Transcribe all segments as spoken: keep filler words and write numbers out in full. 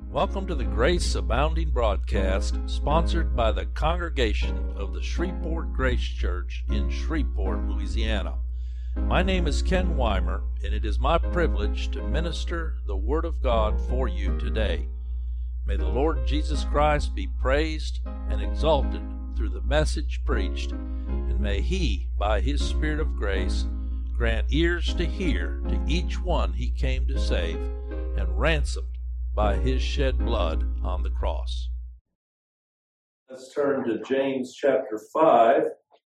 Welcome to the Grace Abounding broadcast, sponsored by the congregation of the Shreveport Grace Church in Shreveport, Louisiana. My name is Ken Weimer, and it is my privilege to minister the Word of God for you today. May the Lord Jesus Christ be praised and exalted through the message preached, and may He, by His Spirit of grace, grant ears to hear to each one He came to save, and ransomed by His shed blood on the cross. Let's turn to James chapter five.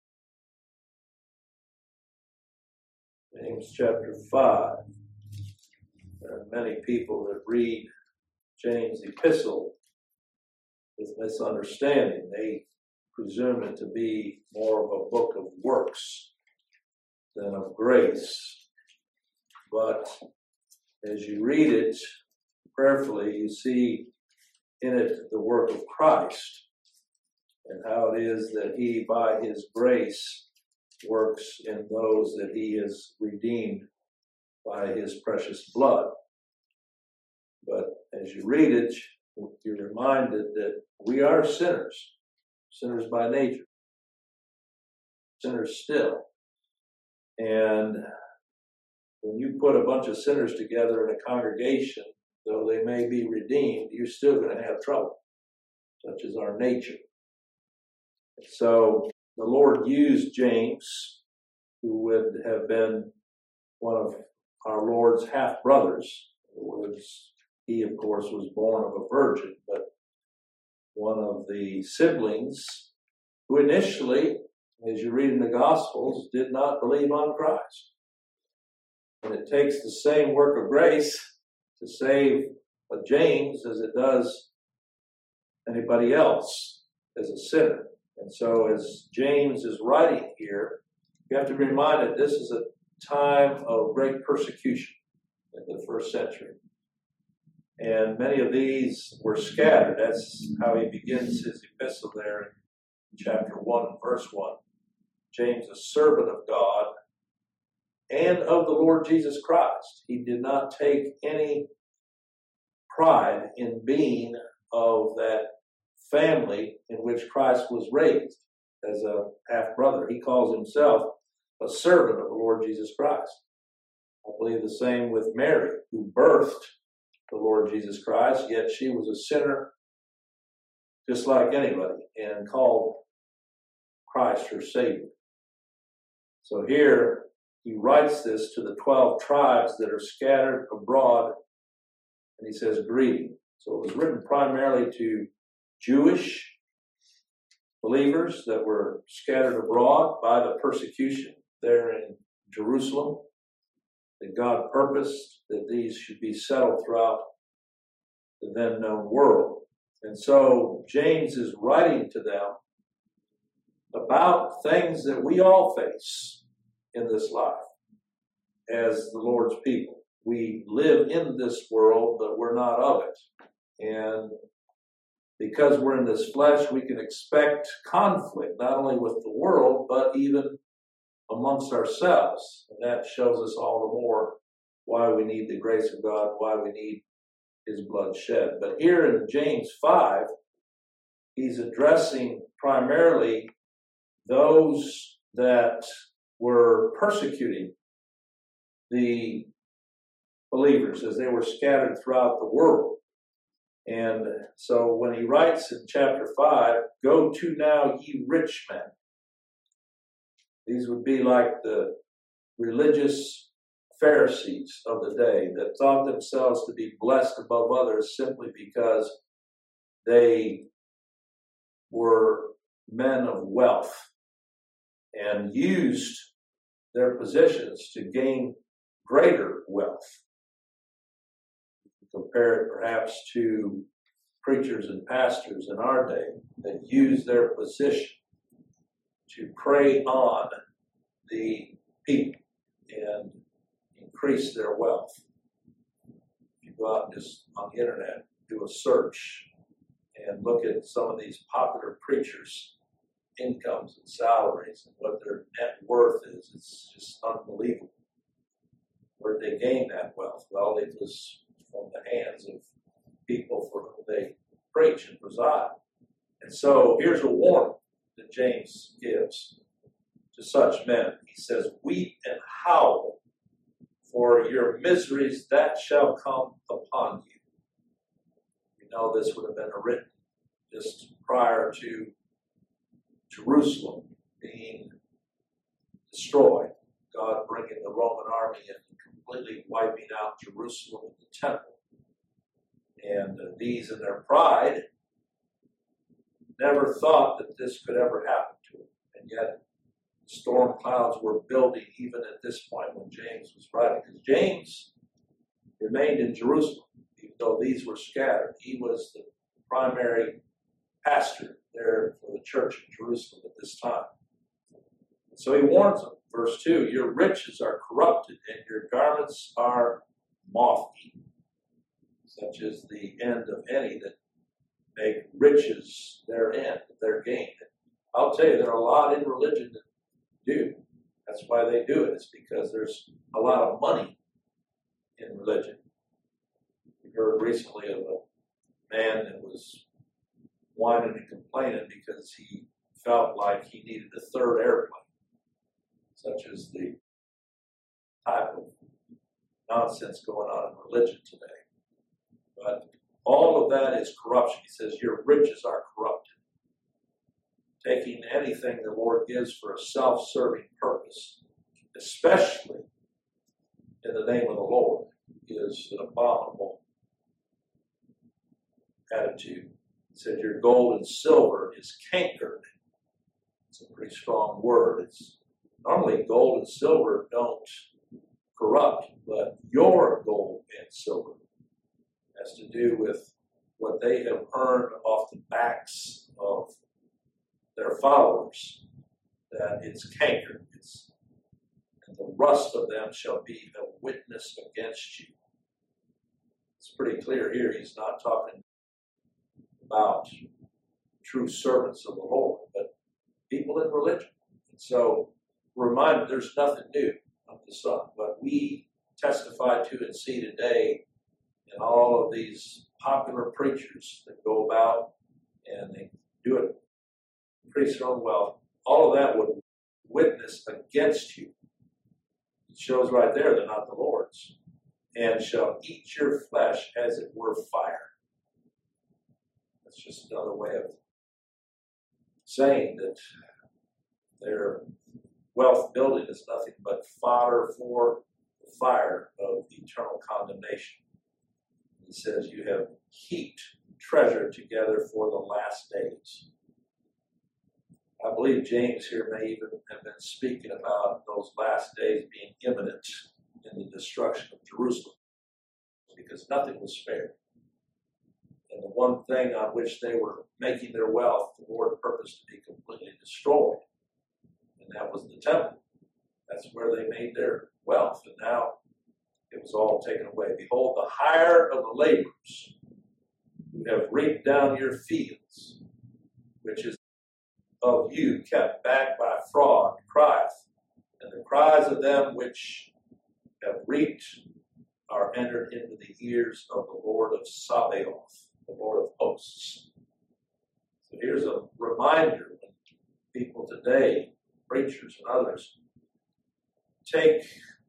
James chapter five. There are many people that read James' epistle with misunderstanding. They presume it to be more of a book of works than of grace. But as you read it prayerfully, you see in it the work of Christ and how it is that He, by His grace, works in those that He has redeemed by His precious blood. But as you read it, you're reminded that we are sinners, sinners by nature, sinners still. And when you put a bunch of sinners together in a congregation, though they may be redeemed, you're still going to have trouble. Such is our nature. So the Lord used James, who would have been one of our Lord's half-brothers. Was, he, of course, was born of a virgin, but one of the siblings who initially, as you read in the Gospels, did not believe on Christ. And it takes the same work of grace to save a James as it does anybody else as a sinner. And so as James is writing here, you have to be reminded this is a time of great persecution in the first century. And many of these were scattered. That's how he begins his epistle there in chapter one and verse one. James, a servant of God and of the Lord Jesus Christ. He did not take any pride in being of that family in which Christ was raised as a half-brother. He calls himself a servant of the Lord Jesus Christ. I believe the same with Mary, who birthed the Lord Jesus Christ, yet she was a sinner just like anybody and called Christ her Savior. So here, he writes this to the twelve tribes that are scattered abroad, and he says, greeting. So it was written primarily to Jewish believers that were scattered abroad by the persecution there in Jerusalem, that God purposed that these should be settled throughout the then known world. And so James is writing to them about things that we all face in this life as the Lord's people. We live in this world, but we're not of it. And because we're in this flesh, we can expect conflict, not only with the world, but even amongst ourselves. And that shows us all the more why we need the grace of God, why we need His blood shed. But here in James five, he's addressing primarily those that were persecuting the believers as they were scattered throughout the world. And so when he writes in chapter five, go to now ye rich men. These would be like the religious Pharisees of the day that thought themselves to be blessed above others simply because they were men of wealth and used their positions to gain greater wealth. Compare it perhaps to preachers and pastors in our day that use their position to prey on the people and increase their wealth. If you go out and just on the internet, do a search and look at some of these popular preachers' incomes and salaries and what their net worth is, it's just unbelievable. Where'd they gain that wealth? Well, it was from the hands of people for whom they preach and preside. And so here's a warning that James gives to such men. He says, weep and howl for your miseries that shall come upon you. You know, this would have been written just prior to Jerusalem being destroyed. God bringing the Roman army in and completely wiping out Jerusalem and the temple. And uh, these in their pride never thought that this could ever happen to them. And yet storm clouds were building even at this point when James was writing. Because James remained in Jerusalem, even though these were scattered. He was the primary pastor there for the church in Jerusalem at this time. And so he warns them, verse two, your riches are corrupted and your garments are moth-eaten, such is the end of any that make riches their end, their gain. I'll tell you, there are a lot in religion that do. That's why they do it. It's because there's a lot of money in religion. We heard recently of a man that was whining and complaining because he felt like he needed a third airplane, such as the type of nonsense going on in religion today. But all of that is corruption. He says, your riches are corrupted. Taking anything the Lord gives for a self-serving purpose, especially in the name of the Lord, is an abominable attitude. He said, your gold and silver is cankered. It's a pretty strong word. It's normally gold and silver don't corrupt, but your gold and silver has to do with what they have earned off the backs of their followers, that it's cankered. It's, and the rust of them shall be a witness against you. It's pretty clear here. He's not talking about true servants of the Lord, but people in religion. And so, reminded there's nothing new under the sun. But we testify to and see today in all of these popular preachers that go about and they do it pretty strong. Well, all of that would witness against you. It shows right there they're not the Lord's. And shall eat your flesh as it were fire. That's just another way of saying that their wealth building is nothing but fodder for the fire of eternal condemnation. He says you have heaped treasure together for the last days. I believe James here may even have been speaking about those last days being imminent in the destruction of Jerusalem, because nothing was spared. And the one thing on which they were making their wealth, the Lord purposed to be completely destroyed, and that was the temple. That's where they made their wealth, and now it was all taken away. Behold, the hire of the laborers who have reaped down your fields, which is of you kept back by fraud, crieth, and the cries of them which have reaped are entered into the ears of the Lord of Sabaoth, the Lord of hosts. So here's a reminder when people today, preachers and others, take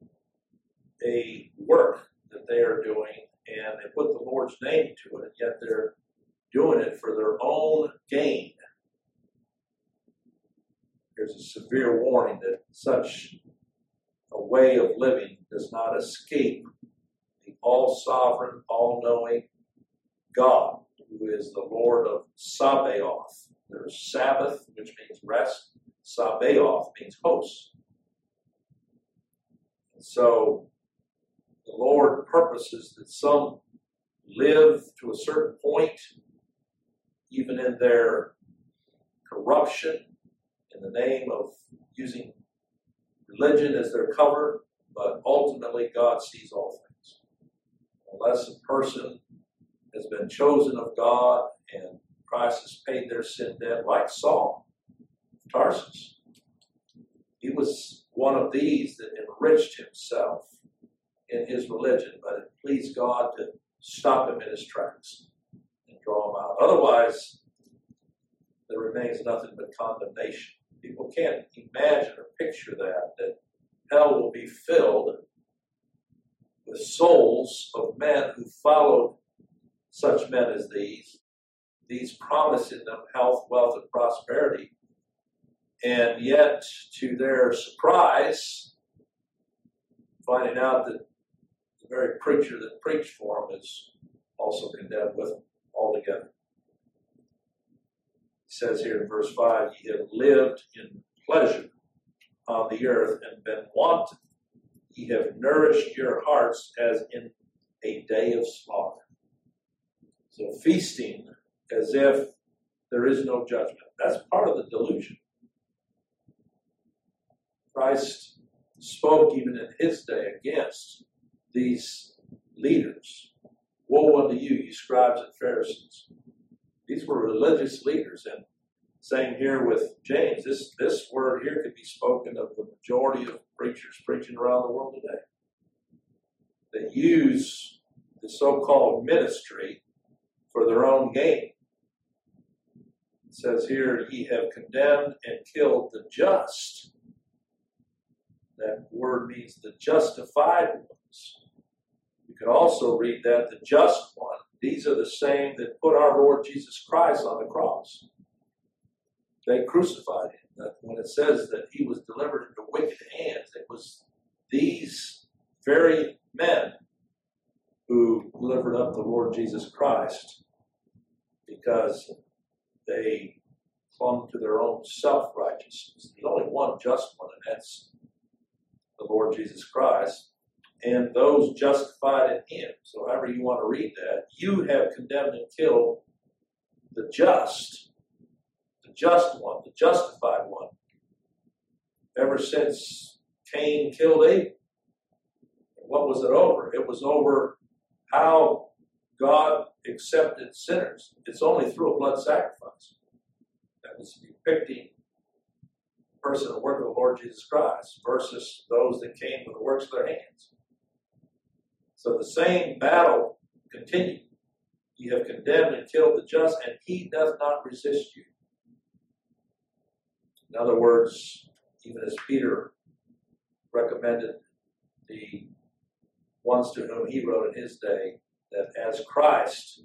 a work that they are doing and they put the Lord's name to it, and yet they're doing it for their own gain. There's a severe warning that such a way of living does not escape the all-sovereign, all-knowing God, who is the Lord of Sabaoth. There's Sabbath, which means rest. Sabaoth means host. And so the Lord purposes that some live to a certain point, even in their corruption, in the name of using religion as their cover, but ultimately God sees all things. Unless a person has been chosen of God and Christ has paid their sin debt, like Saul of Tarsus. He was one of these that enriched himself in his religion, but it pleased God to stop him in his tracks. Otherwise, there remains nothing but condemnation. People can't imagine or picture that, that hell will be filled with souls of men who followed such men as these, these promising them health, wealth, and prosperity, and yet, to their surprise, finding out that the very preacher that preached for them is also condemned with them altogether. He says here in verse five, ye have lived in pleasure on the earth and been wanton. Ye have nourished your hearts as in a day of slaughter. So feasting as if there is no judgment. That's part of the delusion. Christ spoke even in his day against these leaders. Woe unto you, ye scribes and Pharisees. These were religious leaders, and same here with James. This, this word here could be spoken of the majority of preachers preaching around the world today. They use the so-called ministry for their own gain. It says here, ye have condemned and killed the just. That word means the justified ones. You could also read that the just one. These are the same that put our Lord Jesus Christ on the cross. They crucified him. That when it says that he was delivered into wicked hands, it was these very men who delivered up the Lord Jesus Christ because they clung to their own self-righteousness. There's only one just one, and that's the Lord Jesus Christ, and those justified in him. So however you want to read that, you have condemned and killed the just, the just one, the justified one, ever since Cain killed Abel. And what was it over? It was over how God accepted sinners. It's only through a blood sacrifice. That was depicting person and work of the Lord Jesus Christ versus those that came with the works of their hands. So the same battle continued. Ye have condemned and killed the just, and he does not resist you. In other words, even as Peter recommended the ones to whom he wrote in his day, that as Christ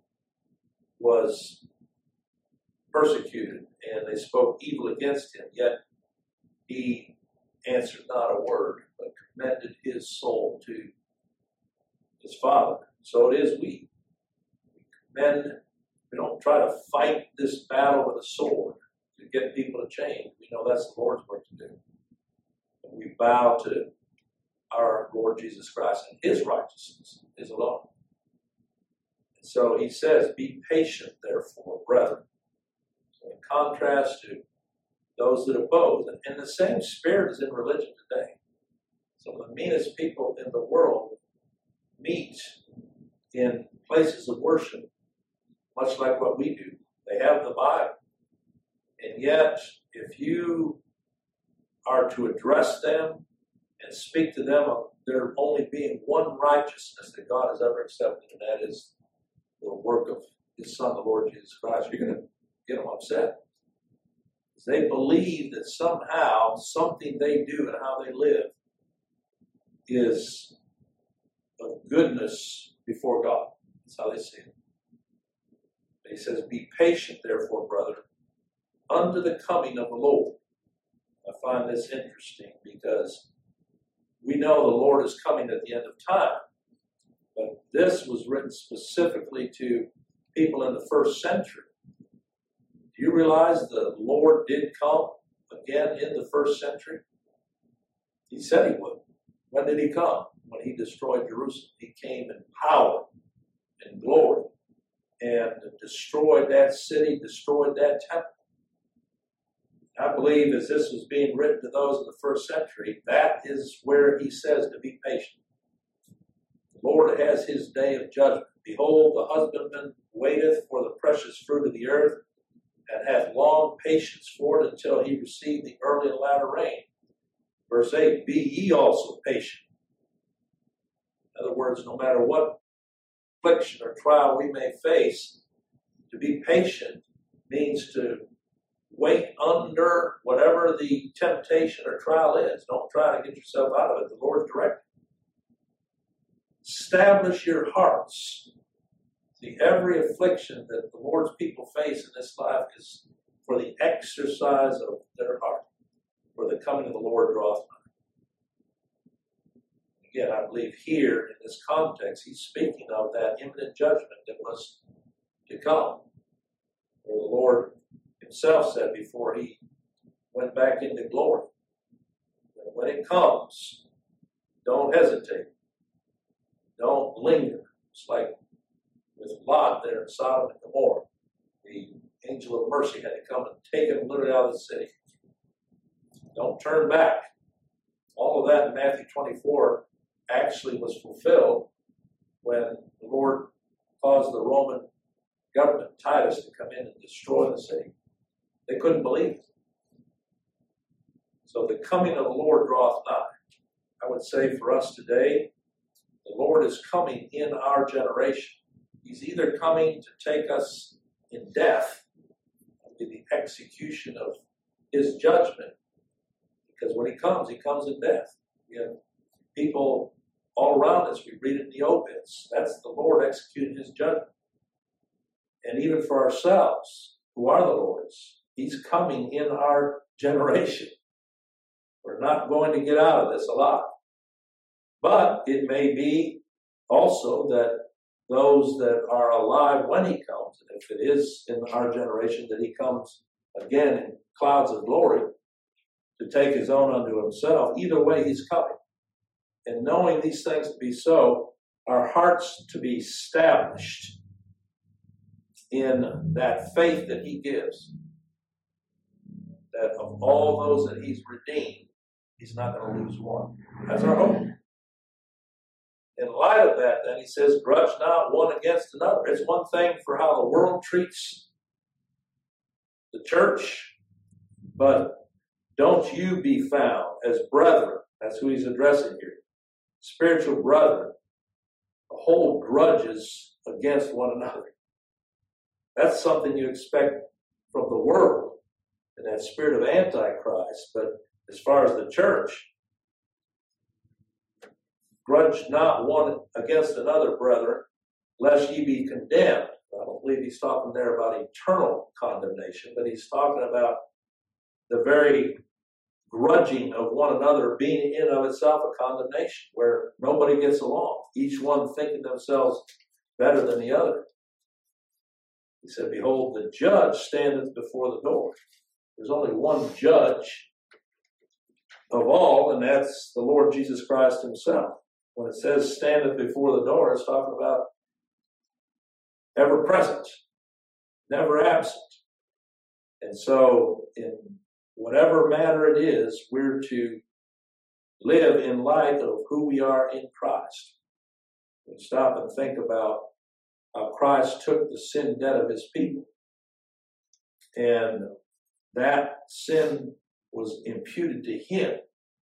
was persecuted and they spoke evil against him, yet he answered not a word, but commended his soul to his Father. So it is we. We commend, we don't try to fight this battle with a sword to get people to change. We know that's the Lord's work to do. And we bow to our Lord Jesus Christ and his righteousness, his alone. And so he says, be patient, therefore, brethren. So in contrast to those that oppose. And, and the same spirit is in religion today. Some of the meanest people in the world meet in places of worship, much like what we do. They have the Bible. And yet, if you are to address them and speak to them of there only being one righteousness that God has ever accepted, and that is the work of his Son, the Lord Jesus Christ, you're going to get them upset. They believe that somehow something they do and how they live is of goodness before God. That's how they see it. He says, be patient, therefore, brother, unto the coming of the Lord. I find this interesting because we know the Lord is coming at the end of time. But this was written specifically to people in the first century. Do you realize the Lord did come again in the first century? He said he would. When did he come? When he destroyed Jerusalem. He came in power and glory and destroyed that city, destroyed that temple. I believe as this was being written to those in the first century, that is where he says to be patient. The Lord has his day of judgment. Behold, the husbandman waiteth for the precious fruit of the earth, and hath long patience for it until he receive the early and latter rain. Verse eight, be ye also patient. In other words, no matter what affliction or trial we may face, to be be patient means to wait under whatever the temptation or trial is. Don't try to get yourself out of it. The Lord's directing. Establish your hearts. See, every affliction that the Lord's people face in this life is for the exercise of their heart, for the coming of the Lord draweth nigh. Again, I believe here in this context, he's speaking of that imminent judgment that was to come, where the Lord himself said before he went back into glory, that when it comes, don't hesitate. Don't linger. It's like with Lot there in Sodom and Gomorrah. The angel of mercy had to come and take him literally out of the city. Don't turn back. All of that in Matthew twenty-four actually was fulfilled when the Lord caused the Roman government, Titus, to come in and destroy the city. They couldn't believe it. So the coming of the Lord draweth nigh. I would say for us today, the Lord is coming in our generation. He's either coming to take us in death, in the execution of his judgment, because when he comes, he comes in death. We have people all around us, we read it in the obits. That's the Lord executing his judgment. And even for ourselves, who are the Lord's, he's coming in our generation. We're not going to get out of this alive. But it may be also that those that are alive when he comes, and if it is in our generation that he comes again in clouds of glory to take his own unto himself, either way he's coming. And knowing these things to be so, our hearts to be established in that faith that he gives, that of all those that he's redeemed, he's not going to lose one. That's our hope. In light of that, then he says, grudge not one against another. It's one thing for how the world treats the church, but don't you be found as brethren. That's who he's addressing here. Spiritual brethren, to hold grudges against one another. That's something you expect from the world and that spirit of Antichrist. But as far as the church, grudge not one against another, brethren, lest ye be condemned. I don't believe he's talking there about eternal condemnation, but he's talking about the very grudging of one another being in of itself a condemnation, where nobody gets along, each one thinking themselves better than the other. He said, behold, the judge standeth before the door. There's only one judge of all, and that's the Lord Jesus Christ himself. When it says standeth before the door, it's talking about ever present, never absent. And so in whatever matter it is, we're to live in light of who we are in Christ. We stop and think about how Christ took the sin debt of his people. And that sin was imputed to him.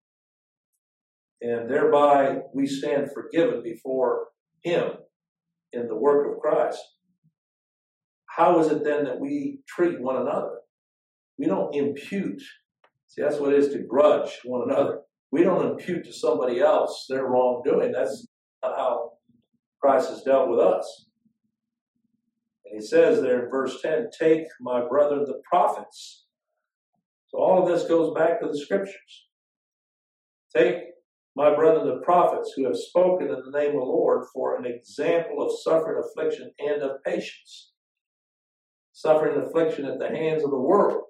And thereby we stand forgiven before him in the work of Christ. How is it then that we treat one another? We don't impute. See, that's what it is to grudge one another. We don't impute to somebody else their wrongdoing. That's not how Christ has dealt with us. And he says there in verse ten, take my brethren the prophets. So all of this goes back to the scriptures. Take my brethren the prophets who have spoken in the name of the Lord for an example of suffering, affliction, and of patience. Suffering and affliction at the hands of the world.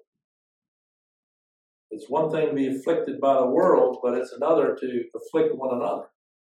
It's one thing to be afflicted by the world, but it's another to afflict one another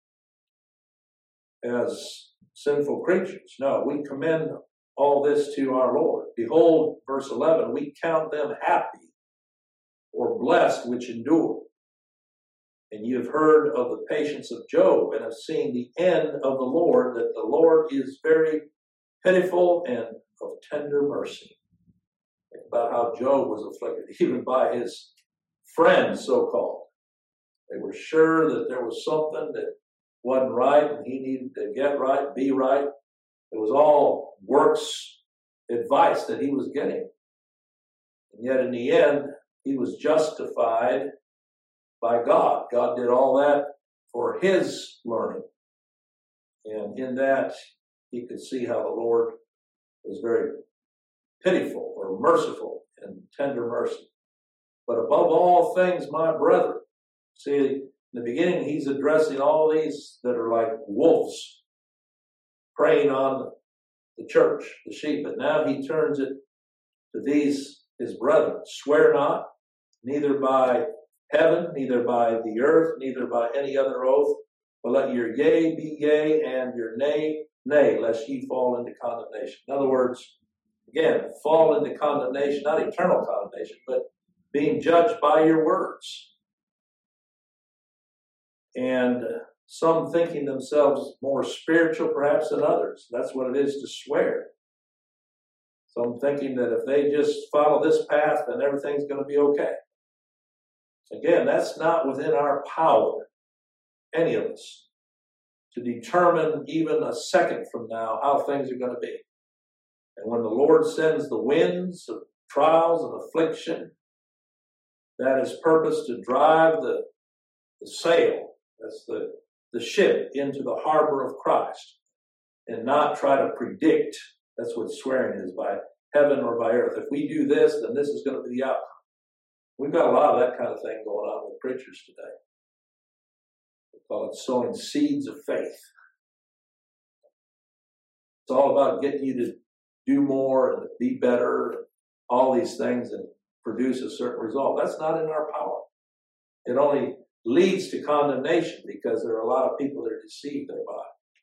as sinful creatures. No, we commend all this to our Lord. Behold, verse eleven, we count them happy or blessed which endure. And you have heard of the patience of Job and have seen the end of the Lord, that the Lord is very pitiful and of tender mercy. Think about how Job was afflicted, even by his friends, so-called. They were sure that there was something that wasn't right and he needed to get right, be right. It was all works advice that he was getting. And yet in the end, he was justified by God. God did all that for his learning. And in that, he could see how the Lord was very pitiful or merciful and tender mercy. But above all things, my brethren, see, in the beginning, he's addressing all these that are like wolves preying on the church, the sheep. But now he turns it to these, his brethren. Swear not, neither by heaven, neither by the earth, neither by any other oath, but let your yea be yea and your nay, nay, lest ye fall into condemnation. In other words, again, fall into condemnation, not eternal condemnation, but being judged by your words. And some thinking themselves more spiritual perhaps than others. That's what it is to swear. Some thinking that if they just follow this path, then everything's going to be okay. Again, that's not within our power, any of us, to determine even a second from now how things are going to be. And when the Lord sends the winds of trials and affliction, that is purposed to drive the, the sail, that's the, the ship, into the harbor of Christ, and not try to predict. That's what swearing is, by heaven or by earth. If we do this, then this is going to be the outcome. We've got a lot of that kind of thing going on with preachers today. We call it sowing seeds of faith. It's all about getting you to do more and be better, and all these things, and produce a certain result. That's not in our power. It only leads to condemnation because there are a lot of people that are deceived thereby.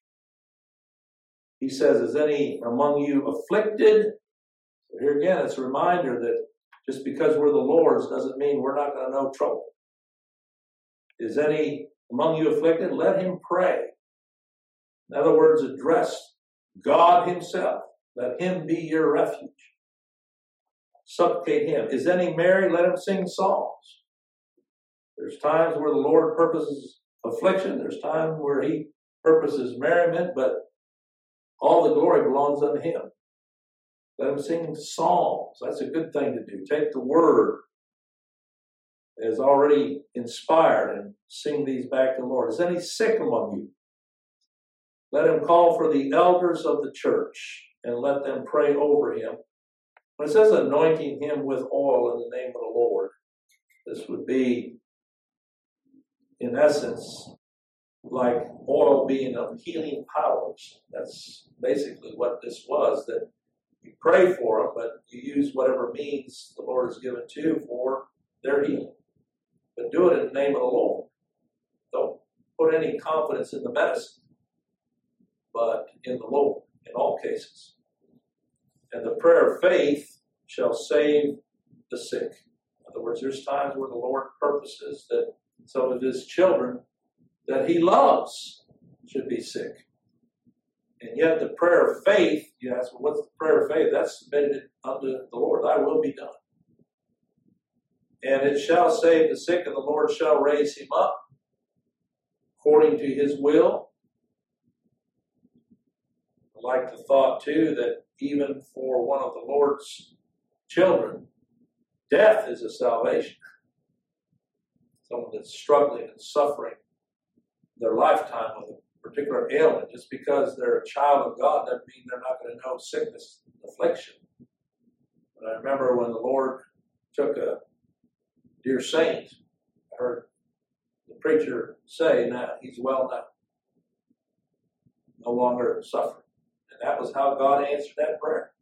He says, is any among you afflicted? So here again, it's a reminder that just because we're the Lord's doesn't mean we're not going to know trouble. Is any among you afflicted? Let him pray. In other words, address God himself. Let him be your refuge. Supplicate him. Is any merry? Let him sing psalms. There's times where the Lord purposes affliction. There's times where he purposes merriment, but all the glory belongs unto him. Let him sing psalms. That's a good thing to do. Take the word as already inspired and sing these back to the Lord. Is any sick among you? Let him call for the elders of the church and let them pray over him. When it says anointing him with oil in the name of the Lord, this would be, in essence, like oil being of healing powers. That's basically what this was, that you pray for them, but you use whatever means the Lord has given to you for their healing. But do it in the name of the Lord. Don't put any confidence in the medicine, but in the Lord in all cases. And the prayer of faith shall save the sick. In other words, there's times where the Lord purposes that some of his children that he loves should be sick. And yet the prayer of faith, you ask, well, what's the prayer of faith? That's submitted unto the Lord. Thy will be done. And it shall save the sick, and the Lord shall raise him up according to his will. I like the thought, too, that even for one of the Lord's children, death is a salvation. Someone that's struggling and suffering their lifetime with a particular ailment, just because they're a child of God doesn't mean they're not going to know sickness and affliction. But I remember when the Lord took a dear saint, I heard the preacher say, now he's well now, no longer suffering. And that was how God answered that prayer.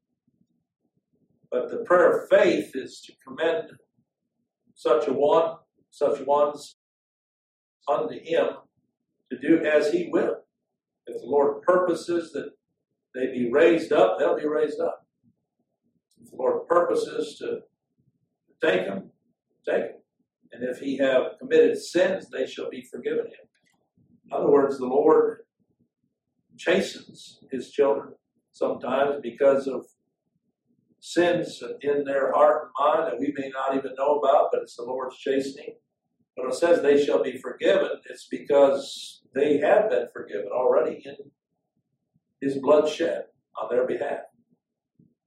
But the prayer of faith is to commend such a one, such ones unto him to do as he will. If the Lord purposes that they be raised up, they'll be raised up. If the Lord purposes to take them, take them. And if he have committed sins, they shall be forgiven him. In other words, the Lord chastens his children sometimes because of sins in their heart and mind that we may not even know about, but it's the Lord's chastening. When it says they shall be forgiven, it's because they have been forgiven already in his blood shed on their behalf.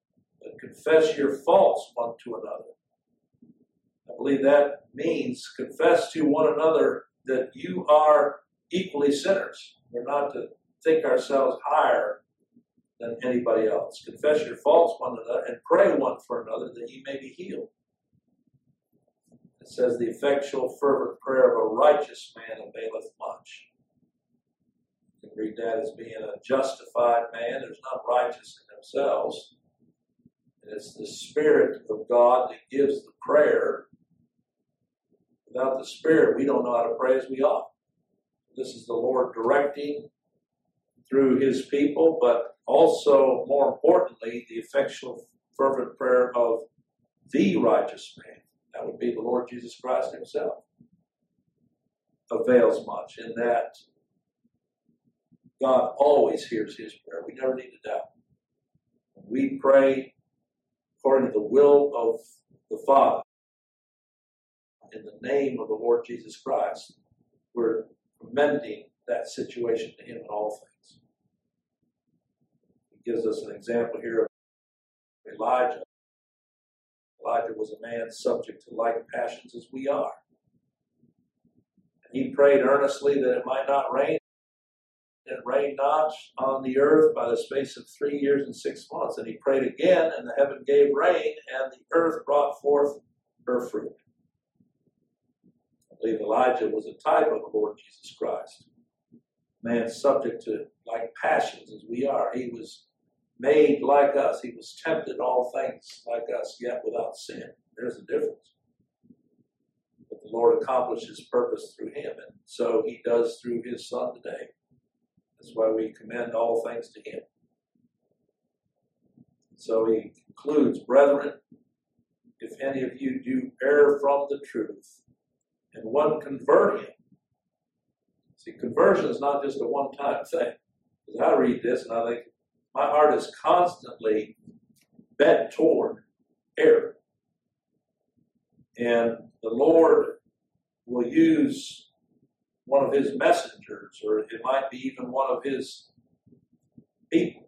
confess your faults one to another. I believe that means confess to one another that you are equally sinners. We're not to think ourselves higher than anybody else. Confess your faults one another and pray one for another that ye may be healed. It says the effectual fervent prayer of a righteous man availeth much. You can read that as being a justified man. There's not righteous in themselves. And it's the Spirit of God that gives the prayer. Without the Spirit, we don't know how to pray as we ought. This is the Lord directing through His people, but also, more importantly, the effectual fervent prayer of the righteous man. That would be the Lord Jesus Christ Himself. Avails much in that God always hears His prayer. We never need to doubt. When we pray according to the will of the Father, in the name of the Lord Jesus Christ, we're commending that situation to Him in all things. He gives us an example here of Elijah. Elijah was a man subject to like passions as we are. And he prayed earnestly that it might not rain. It rained not on the earth by the space of three years and six months. And he prayed again, and the heaven gave rain, and the earth brought forth her fruit. I believe Elijah was a type of the Lord Jesus Christ. Man subject to like passions as we are. He was made like us. He was tempted in all things like us, yet without sin. There's a difference. But the Lord accomplished His purpose through Him, and so He does through His Son today. That's why we commend all things to Him. So He concludes, brethren, if any of you do err from the truth, and one convert him. See, conversion is not just a one-time thing. Because I read this and I think, my heart is constantly bent toward error. And the Lord will use one of His messengers, or it might be even one of His people,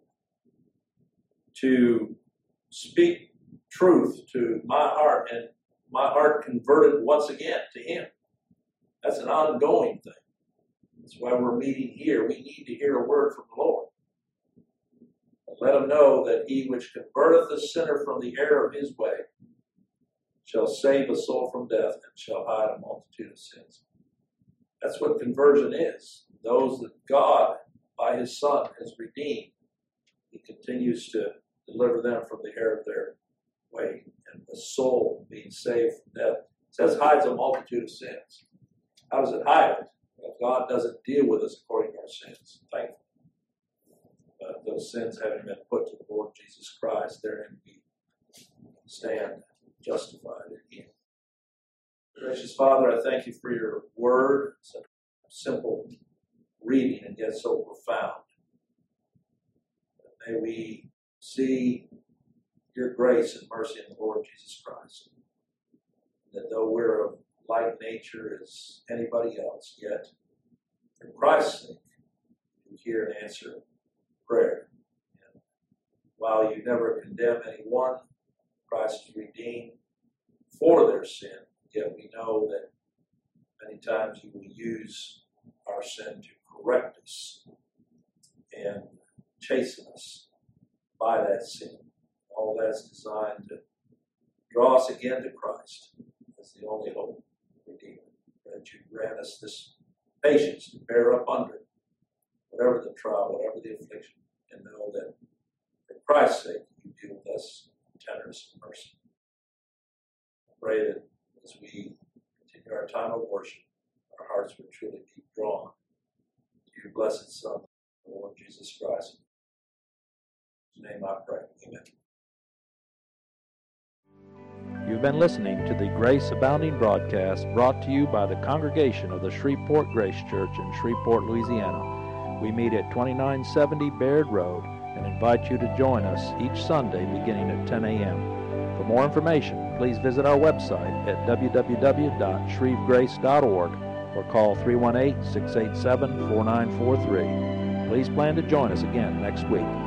to speak truth to my heart, and my heart converted once again to Him. That's an ongoing thing. That's why we're meeting here. We need to hear a word from the Lord. But let Him know that He which converteth the sinner from the error of his way shall save a soul from death and shall hide a multitude of sins. That's what conversion is. Those that God, by His Son, has redeemed, He continues to deliver them from the error of their way, and the soul being saved from death. It says hides a multitude of sins. How does it hide it? Well, God doesn't deal with us according to our sins, thankfully. But those sins having been put to the Lord Jesus Christ, therein we stand justified in Him. Gracious Father, I thank You for Your word. It's a simple reading and yet so profound. May we see Your grace and mercy in the Lord Jesus Christ. That though we're of like nature as anybody else, yet for Christ's sake, You hear and answer prayer. And while You never condemn anyone, Christ is redeemed for their sin, yet we know that many times You will use our sin to correct us and chasten us by that sin. All that's designed to draw us again to Christ as the only hope, Redeemer. That You grant us this patience to bear up under whatever the trial, whatever the affliction, and know that for Christ's sake You deal with us in tenderness and mercy. I pray that as we continue our time of worship, our hearts will truly be drawn to Your blessed Son, the Lord Jesus Christ. In His name I pray. Amen. You've been listening to the Grace Abounding broadcast brought to you by the congregation of the Shreveport Grace Church in Shreveport, Louisiana. We meet at twenty-nine seventy Baird Road and invite you to join us each Sunday beginning at ten a.m. For more information, please visit our website at w w w dot shreve grace dot org or call three one eight, six eight seven, four nine four three. Please plan to join us again next week.